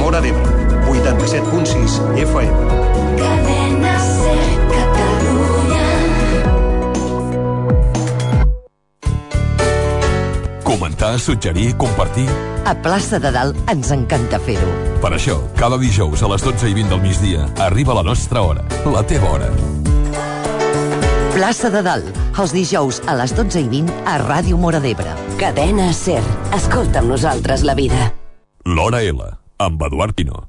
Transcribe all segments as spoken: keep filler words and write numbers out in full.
Móra d'Ebre, vuitanta-set punt sis F M. Cadena Ser Catalunya. Comentar, suggerir, compartir... A Plaça de Dalt ens encanta fer-ho. Per això, cada dijous a les dotze i vint del migdia arriba la nostra hora, la teva hora. Plaça de Dalt, els dijous a les dotze i vint a Ràdio Móra d'Ebre. Cadena Ser. Escolta amb nosaltres la vida. L'Hora L, amb Eduard Pinó.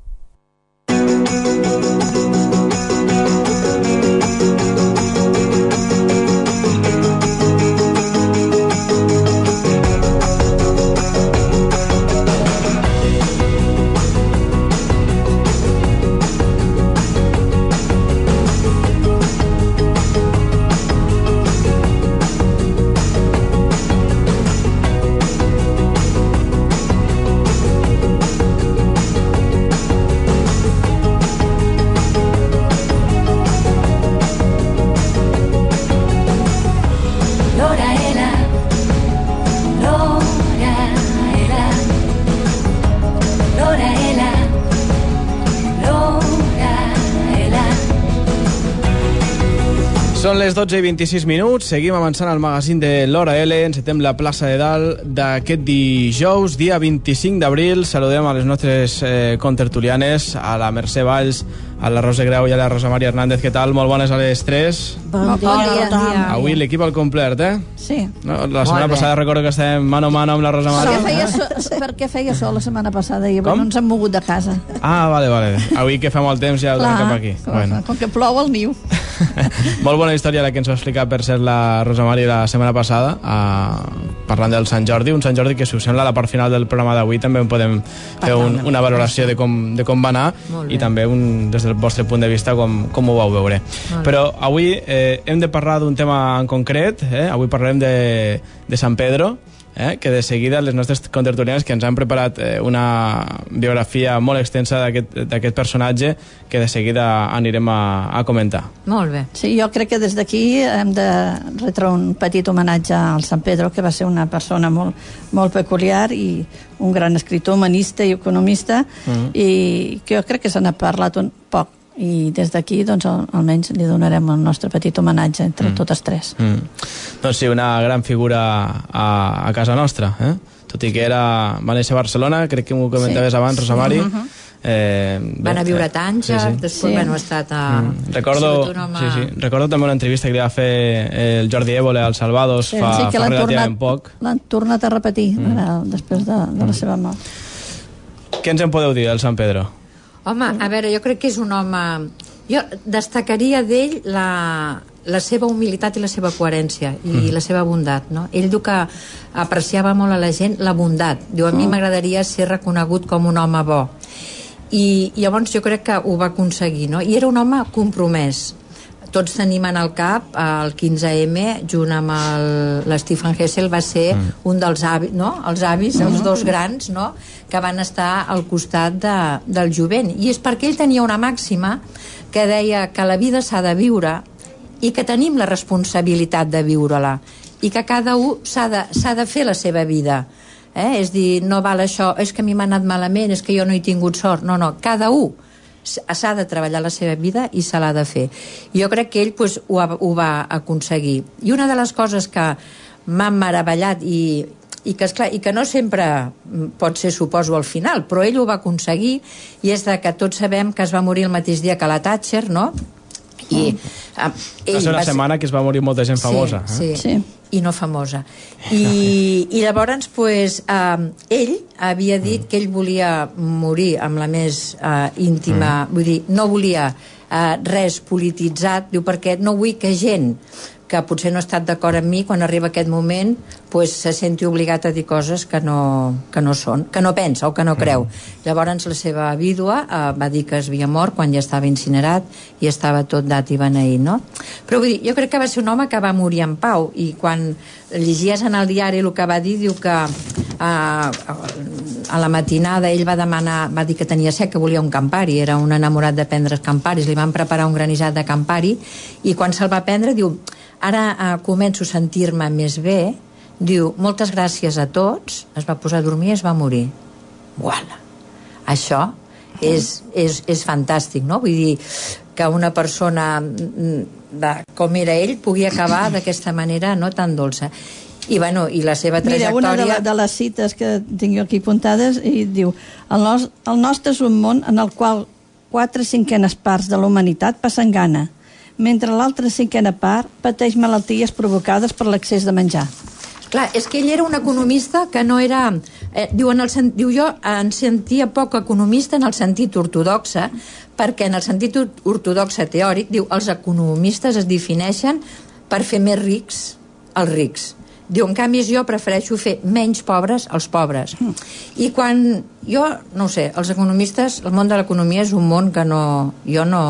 Són les dotze i vint-i-sis minuts, seguim avançant al magazín de l'Hora L, encetem la plaça de Dalt d'aquest dijous, dia vint-i-cinc d'abril. Saludem a les nostres eh, contertulianes, a la Mercè Valls, a la Rosa Grau i a la Rosa Maria Hernández. Què tal? Molt bones a les tres. Bon dia. Bon dia. Avui l'equip al complet, eh? Sí. No, la setmana passada recordo que estàvem mano a mano amb la Rosa Maria. Per què feia sol, per què feia sol la setmana passada? I avui no ens hem mogut de casa. Ah, vale, vale. Avui que fa molt temps ja ho tenim cap aquí. Clar, bueno. Com que plou al niu. Molt bona història la que ens va explicar, per ser, la Rosa Maria la setmana passada, eh, parlant del Sant Jordi, un Sant Jordi que, si us sembla, a la part final del programa d'avui també en podem fer un, una valoració de com, de com va anar i també un, des del vostre punt de vista com, com ho vau veure. Però avui eh, hem de parlar d'un tema en concret, eh? Avui parlarem de, de Sant Pedro, eh? Que de seguida les nostres contertulianes, que ens han preparat eh, una biografia molt extensa d'aquest personatge, que de seguida anirem a, a comentar. Molt bé. Sí, jo crec que des d'aquí hem de retre un petit homenatge al Sant Pedro, que va ser una persona molt, molt peculiar i un gran escriptor, humanista i economista, mm-hmm. i que jo crec que se n'ha parlat un poc. I des d'aquí, doncs, almenys li donarem el nostre petit homenatge entre mm. totes tres. Mm. Doncs sí, una gran figura a, a casa nostra, eh? Tot i que era, va néixer a Barcelona, crec que m'ho comentaves sí. abans, Rosa Mari. Sí. Uh-huh. eh, Van a viure a Tànger, sí, sí. després sí. bueno, ha estat a... Mm. Recordo, home... sí, sí. Recordo també una entrevista que li va fer el Jordi Évole al Salvados sí, fa, sí, fa relativament tornat, poc. L'han tornat a repetir mm. ara, després de, de la mm. seva mort. Què ens en podeu dir del Sant Pedro? Home, a veure, jo crec que és un home... Jo destacaria d'ell la, la seva humilitat i la seva coherència i mm. la seva bondat, no? Ell diu que apreciava molt a la gent la bondat. Diu, a mi m'agradaria ser reconegut com un home bo. I, i llavors jo crec que ho va aconseguir, no? I era un home compromès. Tots tenim en el cap el quinze eme, junt amb l'Stephen Hessel, va ser mm. un dels avis, no? Els avis, mm. els dos grans, no? Que van estar al costat de, del jovent. I és perquè ell tenia una màxima que deia que la vida s'ha de viure i que tenim la responsabilitat de viure-la i que cada un s'ha de, s'ha de fer la seva vida. Eh? És dir, no val això, és que a mi m'ha anat malament, és que jo no he tingut sort. No, no, cada un s'ha de treballar la seva vida i se l'ha de fer. Jo crec que ell pues, ho, ha, ho va aconseguir. I una de les coses que m'ha meravellat i, i, que, esclar, i que no sempre pot ser, suposo, al final, però ell ho va aconseguir, i és de que tots sabem que es va morir el mateix dia que la Thatcher, no? I, eh, ell va ser una va setmana ser... que es va morir molta gent famosa. Sí, eh? sí. sí. I no famosa. I, i llavors, pues, eh, ell havia dit que ell volia morir amb la més eh, íntima, mm. vull dir, no volia eh, res polititzat, diu, perquè no vull que gent que potser no ha estat d'acord amb mi, quan arriba aquest moment, pues, se senti obligat a dir coses que no, que no són, que no pensa o que no creu. Mm. Llavors la seva vídua eh, va dir que es havia mort quan ja estava incinerat i estava tot dat i beneït, no? Però vull dir, jo crec que va ser un home que va morir en pau, i quan llegies en el diari el que va dir, diu que eh, a la matinada ell va demanar, va dir que tenia set, que volia un Campari, era un enamorat de prendre Camparis, li van preparar un granissat de Campari, i quan se'l va prendre diu, ara eh, començo a sentir-me més bé, diu, moltes gràcies a tots, es va posar a dormir i es va morir. Uala! Això és, és, és fantàstic, no? Vull dir que una persona de, com era ell pugui acabar d'aquesta manera no tan dolça. I, bueno, i la seva trajectòria... Mira, una de, la, de les cites que tinc jo aquí apuntades i diu: el, nos, el nostre és un món en el qual quatre cinquenes parts de la humanitat passen gana, mentre l'altra cinquena part pateix malalties provocades per l'excés de menjar. Clar, és que ell era un economista que no era... Eh, diu, en el, diu jo, em sentia poc economista en el sentit ortodoxe, perquè en el sentit ortodoxe teòric, diu, els economistes es defineixen per fer més rics els rics. Diu, en canvi, jo prefereixo fer menys pobres als pobres. Mm. I quan jo, no ho sé, els economistes, el món de l'economia és un món que no, jo no,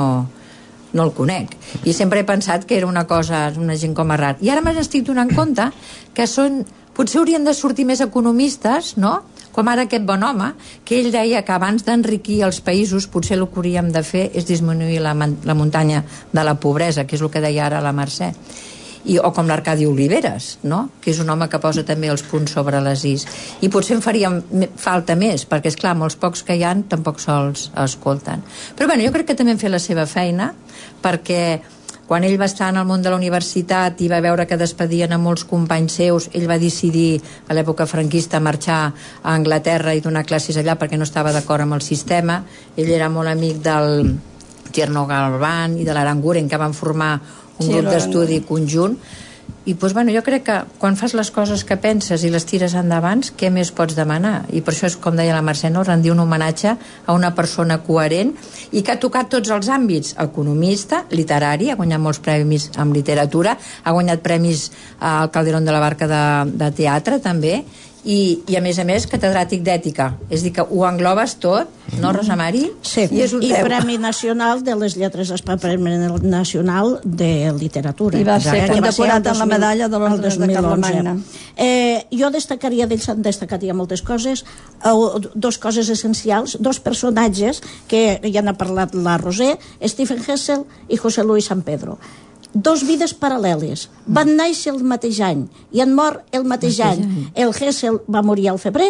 no el conec. I sempre he pensat que era una cosa, una gent com a rar. I ara m'estic donant compte que són, potser haurien de sortir més economistes, no?, com ara aquest bon home, que ell deia que abans d'enriquir els països potser el que hauríem de fer és disminuir la, la muntanya de la pobresa, que és el que deia ara la Mercè. I, o com l'Arcadi Oliveres, no?, que és un home que posa també els punts sobre les is. I potser em faria falta més, perquè, és clar, molts pocs que hi ha tampoc sols escolten. Però bueno, jo crec que també hem fet la seva feina, perquè quan ell va estar en el món de la universitat i va veure que despedien a molts companys seus, ell va decidir, a l'època franquista, marxar a Anglaterra i donar classes allà perquè no estava d'acord amb el sistema. Ell era molt amic del Tierno Galván i de l'Aranguren, que van formar un sí, grup d'estudi conjunt. I doncs, bueno, jo crec que quan fas les coses que penses i les tires endavant, què més pots demanar? I per això és, com deia la Mercè, no?, rendir un homenatge a una persona coherent i que ha tocat tots els àmbits: economista, literari, ha guanyat molts premis en literatura, ha guanyat premis al Calderón de la Barca de, de teatre també, i, i a més a més catedràtic d'ètica, és a dir que ho englobes tot, no, Rosa Mari? Sí, i, és un i Premi Nacional de les Lletres, Premi Nacional de Literatura. I va ser condecorat amb la medalla de l'Ordre de Carlemagna. Eh, jo destacaria, d'ells en destacaria moltes coses, eh, dos coses essencials, dos personatges que ja n'ha parlat la Roser, Stephen Hessel i José Luis San Pedro. Dos vides paral·leles. Van néixer el mateix any i han mort el mateix any. El Hessel va morir al febrer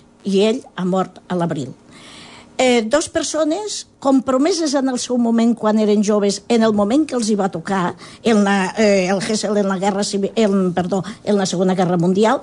i ell ha mort a l'abril. Eh, dos persones compromeses en el seu moment quan eren joves, en el moment que els hi va tocar, en la, eh, el Hessel en la guerra civil, en, perdó, en la Segona Guerra Mundial,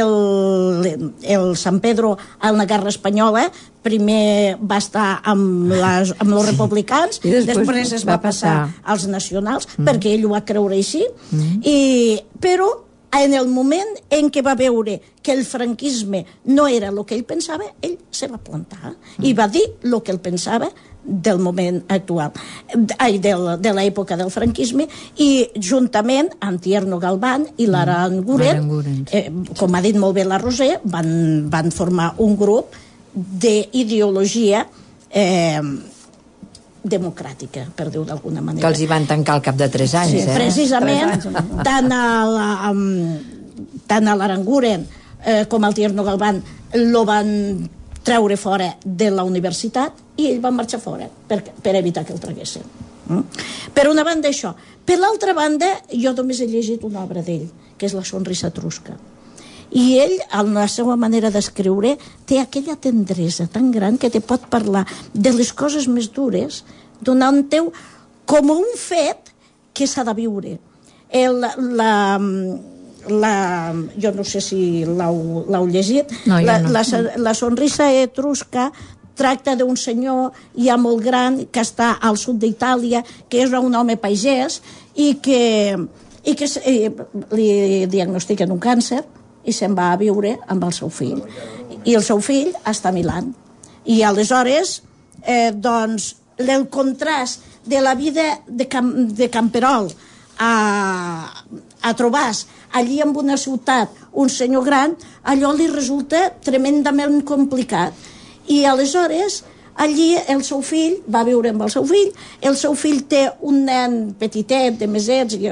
el, el San Pedro en la Guerra Espanyola. Primer va estar amb, les, amb els republicans i després, després es va, va passar als nacionals, mm. perquè ell ho va creure així, mm. i, però en el moment en què va veure que el franquisme no era el que ell pensava, ell se va plantar mm. i va dir el que ell pensava del moment actual, ai, del, de l'època del franquisme, i juntament amb Tierno Galván i l'Aranguren, mm. eh, com ha dit molt bé la Roser, van, van formar un grup d'ideologia eh, democràtica, per dir-ho d'alguna manera. Que els hi van tancar al cap de tres anys, sí, eh? Precisament, tant a, la, um, tant a l'Aranguren eh, com al Tierno Galván lo van treure fora de la universitat i ell va marxar fora per, per evitar que el traguessin. Mm? Per una banda això. Per l'altra banda, jo només he llegit una obra d'ell, que és La sonrisa etrusca. I ell, en la seva manera d'escriure, té aquella tendresa tan gran que te pot parlar de les coses més dures, donant-te com un fet que s'ha de viure. El, la, la, jo no sé si l'heu, l'heu llegit, no, la, no. la, la sonrisa etrusca tracta d'un senyor ja molt gran que està al sud d'Itàlia, que és un home pagès i que, i que eh, li diagnostiquen un càncer i se'n va a viure amb el seu fill. I el seu fill està a Milán. I aleshores, eh, doncs, el contrast de la vida de, Cam de Camperol a, a trobar allí en una ciutat un senyor gran, allò li resulta tremendament complicat. I aleshores, allí el seu fill va viure amb el seu fill, el seu fill té un nen petitet de mesets, que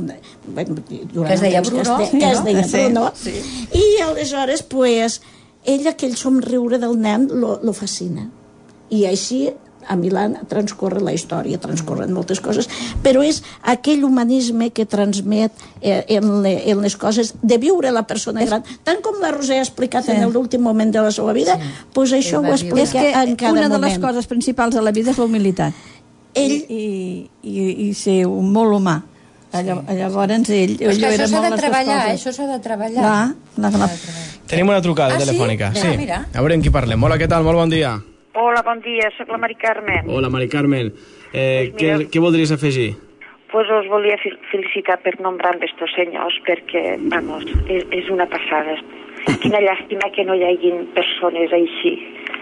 es deia Bruno, que es deia Bruno, i aleshores, pues, ell aquell somriure del nen lo, lo fascina. I així a Milà transcorre la història, transcorren moltes coses, però és aquell humanisme que transmet eh, en, le, en les coses de viure la persona gran, tant com la Roser ha explicat sí. en l'últim moment de la seva vida, sí. pues això ho explica és que en cada una moment. de les coses principals de la vida és la humilitat. Ell... I, i, i ser un molt humà. Llavors ell, ell això era s'ha molt de les treballar, coses. això s'ha de treballar. La, la, la... Tenim una trucada ah, telefònica. Sí? sí. Mira. A veure amb qui parlem. Hola, què tal? Molt bon dia. Hola, bon dia, sóc la Mari Carmen. Hola, Mari Carmen. Eh, pues mira, què, què voldries afegir? Pues us volia felicitar per nombrar amb estos senyors, perquè, vamos, és, és una passada. Quina llàstima que no hi hagin persones així.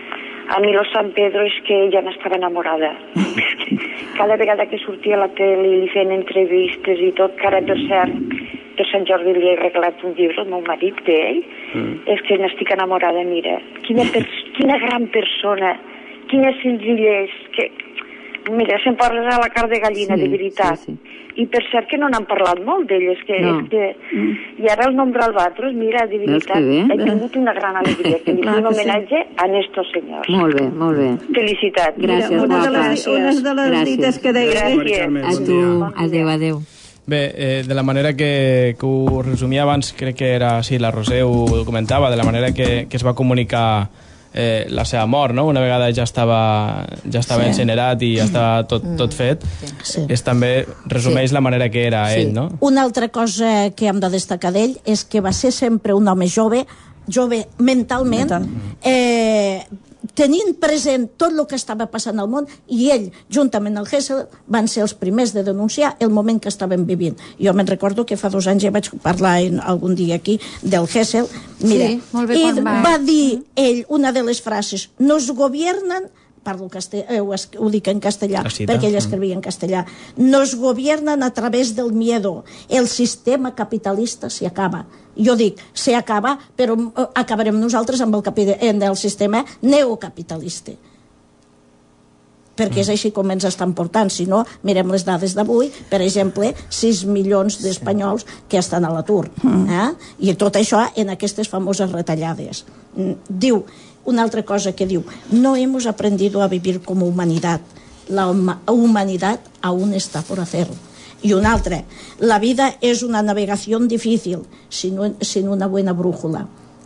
A mi lo San Pedro és que ja n'estava enamorada. Cada vegada que sortia a la tele i li feien entrevistes i tot, que ara, per cert, per Sant Jordi li he regalat un llibre al meu marit d'ell, mm. és que n'estic enamorada, mira. Quina, quina gran persona, quina senzillesa, que... Mira, se'n parles a la cara de gallina, sí, de veritat. Sí, sí. I per cert que no n'han parlat molt d'elles, que, no. és que... Mm. I ara el nombre Albatros, mira, de veritat, he tingut una gran alegria, que li fem un homenatge sí. a estos senyors. Molt bé, molt bé. Felicitat. Gràcies, mira, una, de les, una de les Gràcies. dites que deia. Gràcies. A tu, adeu, adeu. Bé, eh, de la manera que, que ho resumia abans, crec que era, sí, la Roser ho documentava, de la manera que, que es va comunicar eh, la seva mort, no? Una vegada ja estava, ja estava sí. incinerat i ja estava tot, tot fet, sí. és també resumeix sí. la manera que era sí. ell, no? Una altra cosa que hem de destacar d'ell és que va ser sempre un home jove, jove mentalment, Mental. eh, tenint present tot el que estava passant al món, i ell, juntament amb el Hessel, van ser els primers de denunciar el moment que estaven vivint. Jo me'n recordo que fa dos anys ja vaig parlar en, algun dia aquí del Hessel. Mira, sí, molt bé, i va... va dir ell una de les frases: nos gobiernan, parlo castell, eh, ho, es, ho dic en castellà perquè ell escrivia en castellà, nos gobiernan a través del miedo, el sistema capitalista se acaba. Jo dic, se acaba, però acabarem nosaltres amb el, capi, en el sistema neocapitalista, perquè és així com ens estan portant. Si no, mirem les dades d'avui, per exemple, sis milions d'espanyols que estan a l'atur, eh? I tot això en aquestes famoses retallades. Diu una altra cosa que diu: no hemos aprendido a vivir como humanidad, la humanidad aún está por hacer. I una altra: la vida és una navegació difícil sin, sin una buena brújula.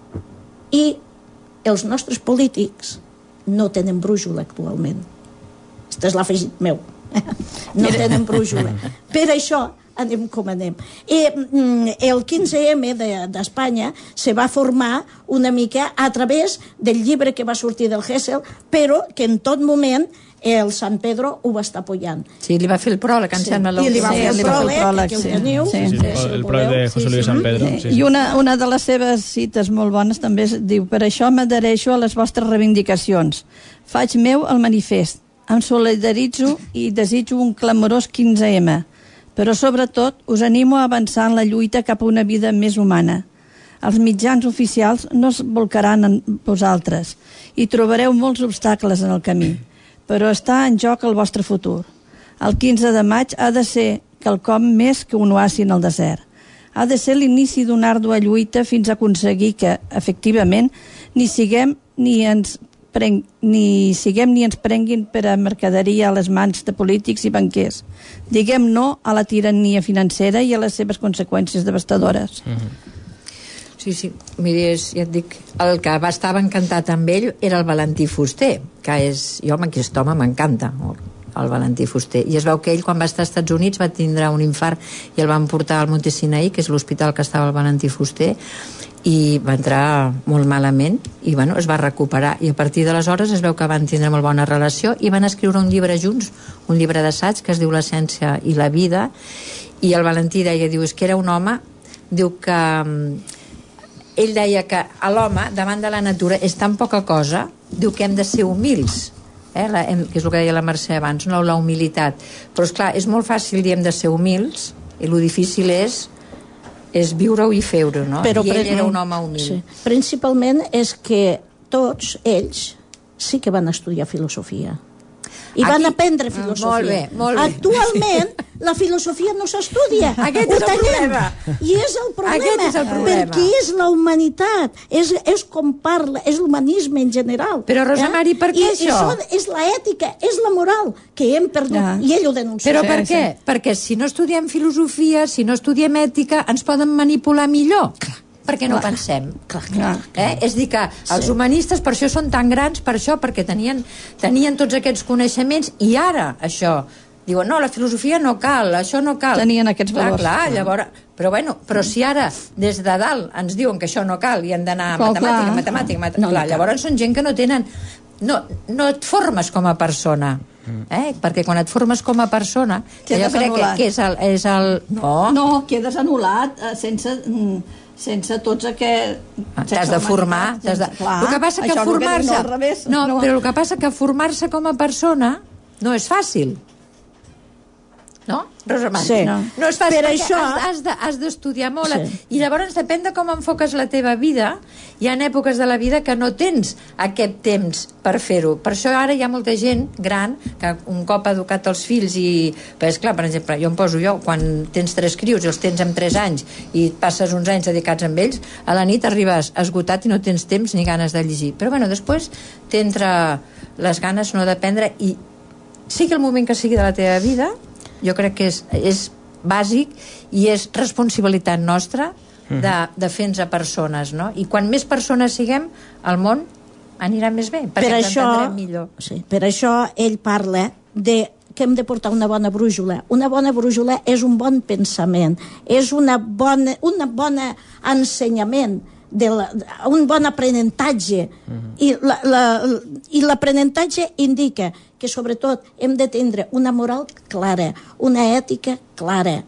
I els nostres polítics no tenen brújula actualment. Este és l'afegit meu. No tenen brújula. Per això anem com anem. I el quinze eme d'Espanya se va formar una mica a través del llibre que va sortir del Hessel, però que en tot moment el San Pedro ho va estar apoyant. Sí, li va fer el pròleg, em sí. sembla. I li va fer el sí, pròleg, que ho teniu. Sí, sí, sí, el pròleg de José Luis San Pedro. Sí, sí. I una, una de les seves cites molt bones també és, diu: per això m'adhereixo a les vostres reivindicacions. Faig meu el manifest. Em solidaritzo i desitjo un clamorós quinze eme. Però sobretot us animo a avançar en la lluita cap a una vida més humana. Els mitjans oficials no es volcaran en vosaltres i trobareu molts obstacles en el camí, però està en joc el vostre futur. El quinze de maig ha de ser quelcom més que un oasi en el desert. Ha de ser l'inici d'una àrdua lluita fins a aconseguir que, efectivament, ni siguem ni ens Pren, ni siguem ni ens prenguin per a mercaderia a les mans de polítics i banquers. Diguem no a la tirania financera i a les seves conseqüències devastadores. Mm-hmm. Sí, sí, mira, ja et dic, el que va estar encantat amb ell era el Valentí Fuster, que és, jo, aquest home m'encanta, el Valentí Fuster, i es veu que ell, quan va estar als Estats Units, va tindre un infart i el van portar al Monte Sinaí, que és l'hospital que estava el Valentí Fuster, i va entrar molt malament i bueno, es va recuperar, i a partir d'aleshores es veu que van tindre molt bona relació i van escriure un llibre junts, un llibre d'assaig que es diu L'essència i la vida, i el Valentí deia, diu, és que era un home, diu que ell deia que a l'home davant de la natura és tan poca cosa, diu que hem de ser humils, eh? la, hem, que és el que deia la Mercè abans, no? La humilitat, però és clar, és molt fàcil dir hem de ser humils i el difícil és és viure-ho i fer-ho, no? Però, I ell era un home humil. Sí. Principalment és que tots ells sí que van estudiar filosofia. i van Aquí- aprendre filosofia. Molt bé, molt bé. Actualment, la filosofia no s'estudia. Aquest Ho és el tenim. problema. I és el problema. Aquest és el problema. Perquè és la humanitat, és, és com parla, és l'humanisme en general. Però, Rosa Mari, per què I això? això és l'ètica, és la moral, que hem perdut. Ja. I ell ho denuncia. Però Sí, per sí. què? Perquè si no estudiem filosofia, si no estudiem ètica, ens poden manipular millor. Perquè no pensem. Clar, Clar. Eh? És dir, que els humanistes per això són tan grans, per això, perquè tenien, tenien tots aquests coneixements, i ara això diuen, no, la filosofia no cal, això no cal. Tenien aquests clar, valors. clar, llavors, però bueno, però si ara des de dalt ens diuen que això no cal i hem d'anar a Però, matemàtica, clar. matemàtica, matemàtica, No, no clar, cal. llavors són gent que no tenen, no, no et formes com a persona, eh? Perquè quan et formes com a persona, que jo Quedes crec que, anul·lat. que és el, és el... No, No, quedes anul·lat eh, sense, mm, sense tots aquests... t'has de formar, t'has de... Clar, el que passa que això és el formar-se no, al revés, no, no, però el que passa que formar-se com a persona no és fàcil, no? Rosa Mari? Sí. No. No és fàcil, Per perquè això- has, has, de, has d'estudiar molt, Sí. i llavors depèn de com enfoques la teva vida. Hi ha èpoques de la vida que no tens aquest temps per fer-ho. Per això ara hi ha molta gent gran que un cop ha educat els fills i... Però és clar, per exemple, jo em poso jo, quan tens tres crios i els tens amb tres anys i et passes uns anys dedicats amb ells, a la nit arribes esgotat i no tens temps ni ganes de llegir. Però bueno, després t'entra les ganes no d'aprendre, i sigui el moment que sigui de la teva vida, jo crec que és, és bàsic i és responsabilitat nostra de, de fer-nos a persones, no? I quan més persones siguem, el món anirà més bé, perquè Per això, t'entendrem millor. sí, per això ell parla de que hem de portar una bona brújula. Una bona brújula és un bon pensament, és una bona, una bona ensenyament, de la, un bon aprenentatge. Uh-huh. I la, la, i l'aprenentatge indica que sobretot hem de tindre una moral clara, una ètica clara.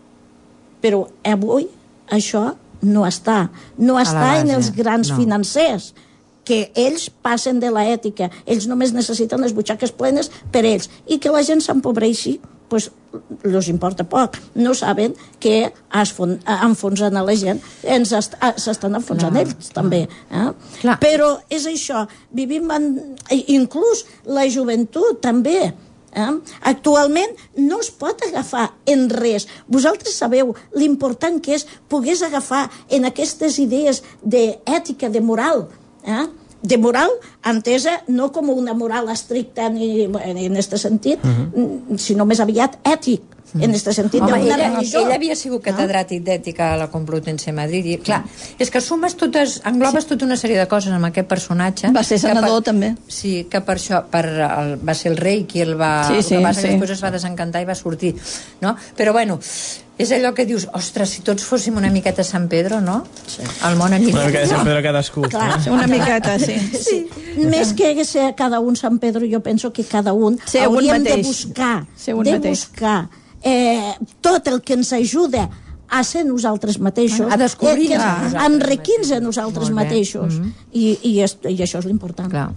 Però avui això no està. No A la està en base, els grans no. financers, que ells passen de la ètica. Ells només necessiten les butxaques plenes per ells. I que la gent s'empobreixi, pues, els importa poc. No saben que esfon- enfonsen a la gent, ens est- s'estan enfonsant Clar, ells també. Eh? Clar. Però és això, vivim en... inclús la joventut també. Eh? Actualment no es pot agafar en res. Vosaltres sabeu l'important que és pogués agafar en aquestes idees d'ètica, de moral, eh? de moral entesa no com una moral estricta ni, en aquest sentit, uh-huh. sinó més aviat ètic, uh-huh. en aquest sentit Home, d'una ella, religió. ella havia sigut catedràtic d'ètica a la Complutense de Madrid i, clar, és que sumes totes, englobes tota una sèrie de coses amb aquest personatge. Va ser senador, per, també. Sí, que per això per el, va ser el rei qui el va... Sí, sí, el que passa sí. que després es va desencantar i va sortir, no? Però bueno, és allò que dius, ostres, si tots fóssim una miqueta Sant Pedro, no? Sí. El món aniria... Una mica de Sant Pedro cadascú. Clar. no? Una miqueta, sí. Sí. Més que ser cada un Sant Pedro, jo penso que cada un Ser un hauríem de mateix. buscar, Ser un de mateix. buscar eh, tot el que ens ajuda a ser nosaltres mateixos, A descobrir-nos eh, que, a nosaltres a enriquir-nos a nosaltres Molt bé. mateixos. Mhm. I, i, és, I això és l'important. Clar.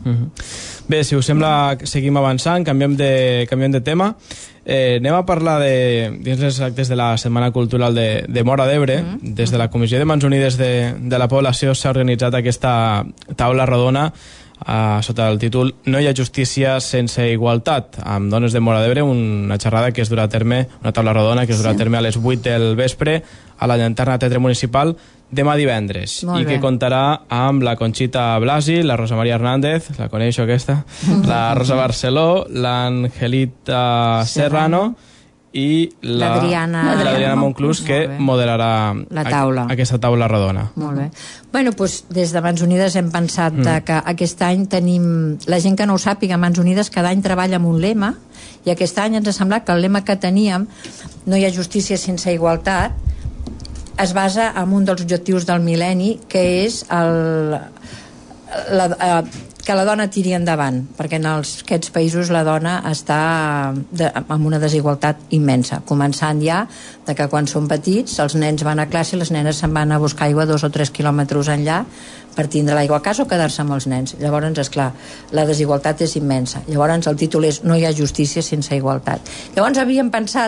Bé, si us sembla, seguim avançant, canviem de, canviem de tema. Eh, anem a parlar de, dins les actes de la Setmana Cultural de, de Móra d'Ebre. Mm. Des de la Comissió de Mans Unides de, de la Població s'ha organitzat aquesta taula rodona Uh, sota el títol No hi ha justícia sense igualtat, amb dones de Móra d'Ebre, una xerrada que es durà a terme, una taula rodona que es durà sí. a terme a les vuit del vespre a la Llanterna Teatre Municipal demà divendres. Molt I que bé. contarà amb la Conxita Blasi, la Rosa Maria Hernández, la coneixo aquesta, la Rosa Barceló, l'Angelita Serrano i la- L'Adriana- l'Adriana Monclús, que Molt bé. moderarà La taula. a, aquesta taula rodona. Molt bé. Bueno, doncs, des de Mans Unides hem pensat mm. de que aquest any tenim... La gent que no ho sàpiga, Mans Unides cada any treballa amb un lema, i aquest any ens ha semblat que el lema que teníem, No hi ha justícia sense igualtat, es basa en un dels objectius del mil·lenni, que és el, la, eh, que la dona tiri endavant, perquè en els, aquests països la dona està de, amb una desigualtat immensa, començant ja de que quan són petits els nens van a classe i les nenes se'n van a buscar aigua dos o tres quilòmetres enllà per tindre l'aigua a casa o quedar-se amb els nens. Llavors, esclar, la desigualtat és immensa. Llavors, el títol és No hi ha justícia sense igualtat. Llavors, havíem pensat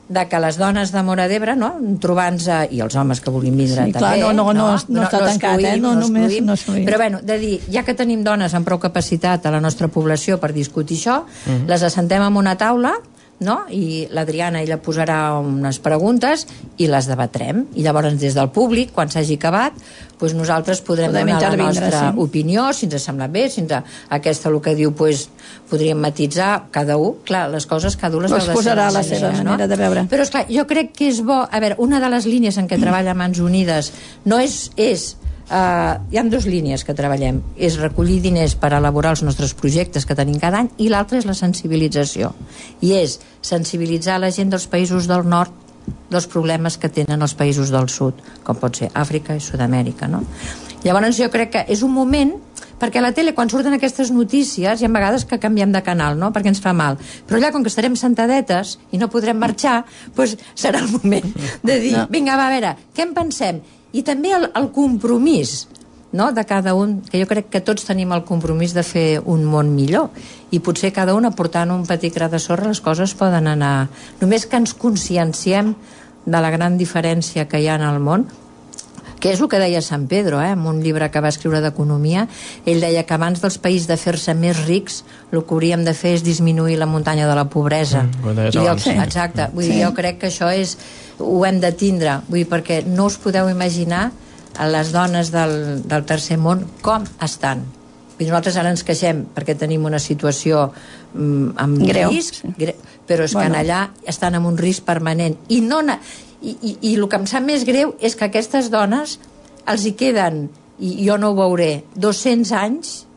de que les dones de Móra d'Ebre, no? Trobant-se, i els homes que vulguin vindre Sí, també, clar, no, no, no, no està tancat, eh? No, només excluïm. no excluïm. Però bueno, de dir, ja que tenim dones amb prou capacitat a la nostra població per discutir això, Mhm. les assentem en una taula, no? I l'Adriana ella posarà unes preguntes i les debatrem, i llavors des del públic, quan s'hagi acabat, doncs nosaltres podrem, Podem donar la intervindre, nostra sí. opinió, si ens sembla bé, si ens, aquesta el que diu doncs, podríem matisar cada un, clar, les coses cada un les Els veu de posarà la manera, seva manera de veure. però esclar, jo crec que és bo, a veure, una de les línies en què treballa Mans Unides no és, és Uh, hi ha dues línies que treballem, és recollir diners per elaborar els nostres projectes que tenim cada any, i l'altra és la sensibilització, i és sensibilitzar la gent dels països del nord dels problemes que tenen els països del sud, com pot ser Àfrica i Sud-amèrica, no? Llavors jo crec que és un moment, perquè a la tele quan surten aquestes notícies hi ha vegades que canviem de canal, no? Perquè ens fa mal, però allà com que estarem sentadetes i no podrem marxar, doncs serà el moment de dir, no. Vinga, va, a veure, què en pensem? I també el, el compromís, no?, de cada un, que jo crec que tots tenim el compromís de fer un món millor, i potser cada un aportant un petit gra de sorra les coses poden anar, només que ens conscienciem de la gran diferència que hi ha en el món, que és el que deia Sant Pedro, eh, en un llibre que va escriure d'economia. Ell deia que abans dels països de fer-se més rics, el que hauríem de fer és disminuir la muntanya de la pobresa. Mm, I jo, exacte, vull Sí. dir, jo crec que això és, ho hem de tindre, vull dir, perquè no us podeu imaginar a les dones del, del tercer món com estan. Vull dir, nosaltres ara ens queixem perquè tenim una situació mm, amb Greu, risc, sí. gre però és Bueno. que allà estan en un risc permanent. I no... I, i, i el que em sap més greu és que aquestes dones els hi queden, i jo no ho veuré, dos-cents anys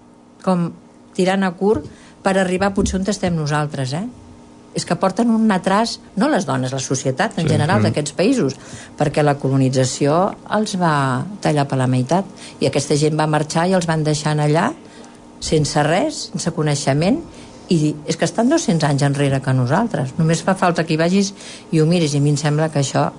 com tirant a curt per arribar potser on estem nosaltres, eh? És que porten un atras, no les dones, la societat en Sí, general mm. d'aquests països, perquè la colonització els va tallar per la meitat, i aquesta gent va marxar i els van deixant allà sense res, sense coneixement, i és que estan dos-cents anys enrere que nosaltres. Només fa falta que hi vagis i ho miris, i a mi em sembla que això...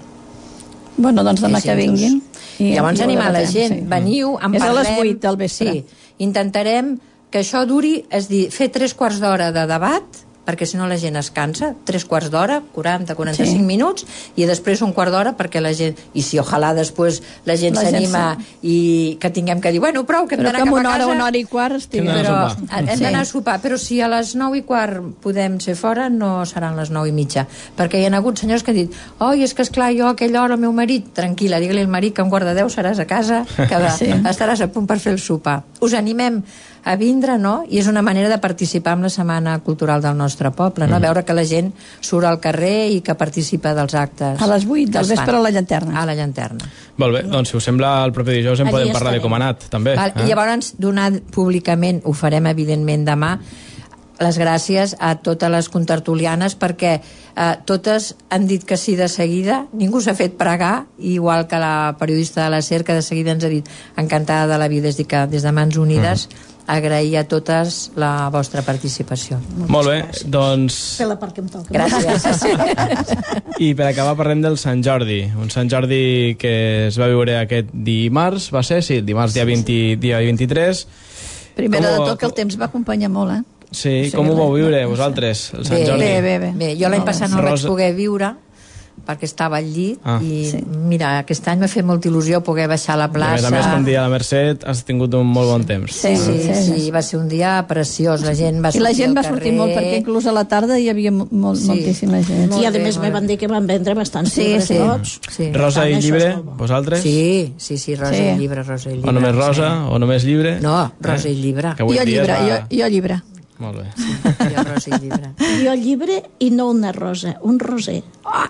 Bueno, doncs demà és que injust. vinguin. I, Llavors i ho animar la debatem, gent, sí. veniu, en És a parlem... les vuit del vespre. Sí, intentarem que això duri, és dir, fer tres quarts d'hora de debat, perquè si no la gent es cansa, tres quarts d'hora, quaranta, quaranta-cinc Sí. minuts, i després un quart d'hora perquè la gent, i si ojalà després la gent La gent s'anima i que tinguem que dir, bueno, prou, que hem Però d'anar que cap en a una hora, casa. una hora i quart estigui. Hem d'anar Però a sopar. hem Sí. d'anar a sopar, però si a les nou i quart podem ser fora, no seran les nou i mitja, perquè hi ha hagut senyors que han dit, oi, és que esclar, jo a aquella hora el meu marit, tranquil·la, digue-li al marit que a un quart de deu seràs a casa, que va, Sí. estaràs a punt per fer el sopar. Us animem a vindre, no? I és una manera de participar en la Setmana Cultural del nostre poble, no? Mm. Veure que la gent surt al carrer i que participa dels actes. A les vuit que del es fan. vespre a la llanterna. A la llanterna. Molt bé, doncs si us sembla el proper dijous en Allí podem parlar de estarem. com ha anat, també. Val, eh? I llavors donar públicament, ho farem evidentment demà, les gràcies a totes les contertulianes perquè eh, totes han dit que sí de seguida, ningú s'ha fet pregar, igual que la periodista de la SER que de seguida ens ha dit encantada de la vida, és dir que des de Mans Unides uh -huh. agrair a totes la vostra participació. Molt bé, doncs... Fer la part que em toca. Gràcies. I per acabar parlem del Sant Jordi, un Sant Jordi que es va viure aquest dimarts, va ser? Sí, dimarts dia, vint, dia vint-i-tres. Primer Com de ho- tot que el temps va acompanyar molt, eh? Sí, Sí, com ho vau res, viure no, no sé. vosaltres, el Sant Bé, Jordi? Bé, bé, bé. Bé, jo l'any Molt bé. passat no el vaig Rosa- poder viure perquè estava al llit Ah. i Sí. mira, aquest any m'ha fet molta il·lusió poder baixar a la I a més plaça. a més, com dia a la Mercè, has tingut un molt bon temps. Sí, Sí, sí, sí, sí, va ser un dia preciós, la gent va I sortir la gent al va sortir carrer. molt, perquè inclús a la tarda hi havia mo molt, Sí. moltíssima gent. Molt I a bé, més molt me bé. van dir que van vendre bastants Sí, llibres sí. tots. Sí. Rosa Per i tant, això llibre, és molt bo. vosaltres? Sí, sí, sí, rosa Sí. i llibre, rosa i llibre. O només sí. rosa, o només llibre? No, rosa i llibre. Que avui Jo dia es llibre, va- jo, jo llibre. Molt bé. Jo rosa i llibre. Jo llibre i no una rosa, un roser.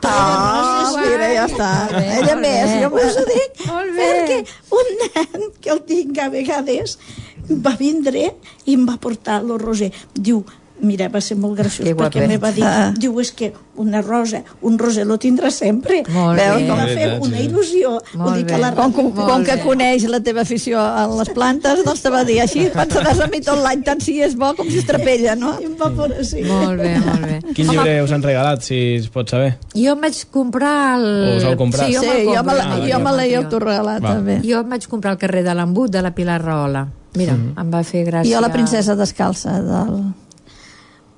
Ah, mira, ja està. Ella més, jo us ho dic. Molt bé. Perquè un nen que el tinc a vegades va vindre i em va portar el roser. Diu, mira, va ser molt graciós Que perquè guapet. me va dir, Ah. diu, és que una rosa, un roser lo tindrà sempre. Molt Veus bé. I va Com? fer una Sí. il·lusió. Molt Ho dic bé. a la Com, com, Molt com que bé. coneix la teva afició a les plantes, doncs te va dir així, pensaràs a mi tot l'any, tant si és bo com si es trapella, no? I em va por així. Molt bé, molt bé. Quin llibre us han regalat, si es pot saber? Jo em vaig comprar el... O us heu comprat? Sí, jo Sí, me'l jo me compro, la- Ah, jo me l'he jo. autoregalat, Va. també. Jo em vaig comprar al carrer de l'Embut de la Pilar Rahola. Mira, em va fer gràcia. I jo la princesa descalça del...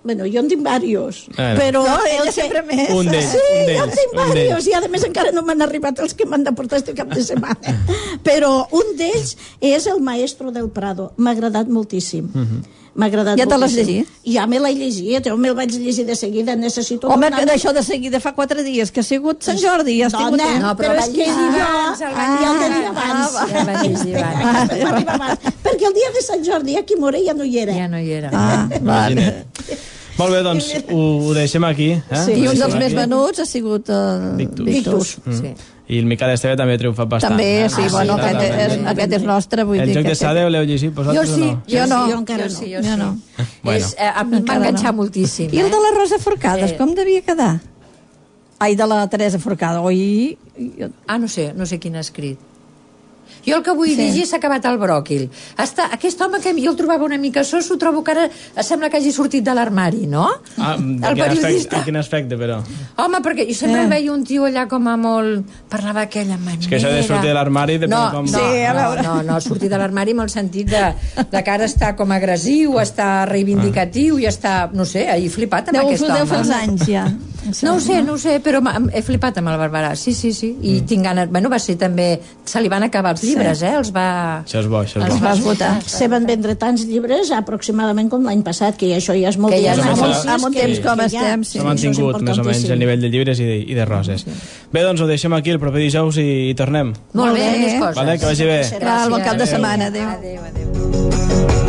Bueno, jo en tinc diversos, Bueno. però... No, ella el que- sempre més. Un d'ells, Sí, un d'ells, jo en tinc un d'ells. diversos, i a més encara no m'han arribat els que m'han de portar este cap de setmana. Però un d'ells és El maestro del Prado. M'ha agradat moltíssim. M'ha agradat Ja te l'has moltíssim. llegit? Ja me l'he llegit, jo me'l vaig llegir de seguida, necessito... Home, donar- que d'això de seguida fa quatre dies, que ha sigut Sant Jordi, ja has tingut Dona, temps. No, però però va és que llegir jo... abans, el va Ah, ja el llegir tenia abans. abans. Ja el va llegir abans. Va arribar abans. Perquè el dia de Sant Jordi, aquí Morell ja no hi era. Ja no hi era. Ah, vale. Imagina't. Molt bé, doncs ho, ho deixem aquí. Eh? Sí. I Ho un dels deixem més aquí. venuts ha sigut el Victus. Victus. Sí. I el Miquel Esteve també ha triomfat bastant. També, eh? sí, Ah, bueno, sí, aquest, és, totalment. aquest és nostre, vull El dir joc que... de Sade l'heu llegit Jo vosaltres sí, o no? Jo no. Jo encara jo no. sí, jo, Jo sí. no. Bueno. És, eh, a mi em va Encara enganxar no. moltíssim. I el de eh? la Rosa Forcades, Eh. com devia quedar? Ai, de la Teresa Forcada, oi? Ah, no sé, no sé quin ha escrit. Jo el que vull Sí. sí. llegir s'ha acabat el bròquil. Està, aquest home que jo el trobava una mica sos, ho trobo que ara sembla que hagi sortit de l'armari, no? Ah, de el quin aspecte, periodista. en quin aspecte, però? Home, perquè jo sempre Eh. eh. veia un tio allà com a molt... Parlava d'aquella manera... És que això de sortir de l'armari depèn no, com- No, Sí, a veure. no, no, no, sortir de l'armari amb el sentit de, de que ara està com agressiu, està reivindicatiu i està, no sé, he flipat amb Deu, aquest deu home. fer uns anys, ja. No ho sé, no ho sé, però m'ha- he flipat amb el Barberà, sí, sí, sí, i tinc ganes... Bueno, va ser també... Se li van acabar els llibres, Sí. eh? Els va... Això és bo, això és Els bo. vas votar. Se van vendre tants llibres aproximadament com l'any passat, que això ja és molt Que ja és temps, molt- anuncis amb un que- temps com que estem, sí. S'ha això és mantingut més o menys el importantíssim. nivell de llibres i de, i de roses. Bé, doncs ho deixem aquí el proper dijous i, i tornem. Molt bé, Molt bé. més coses. Vale, que vagi bé. Va, bon cap de Adéu. setmana, adéu. Adéu, adéu.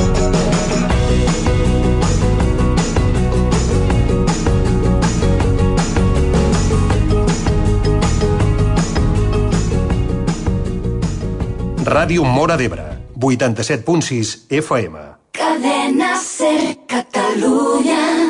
Ràdio Móra d'Ebre, vuitanta-set punt sis F M. Cadena Ser Catalunya.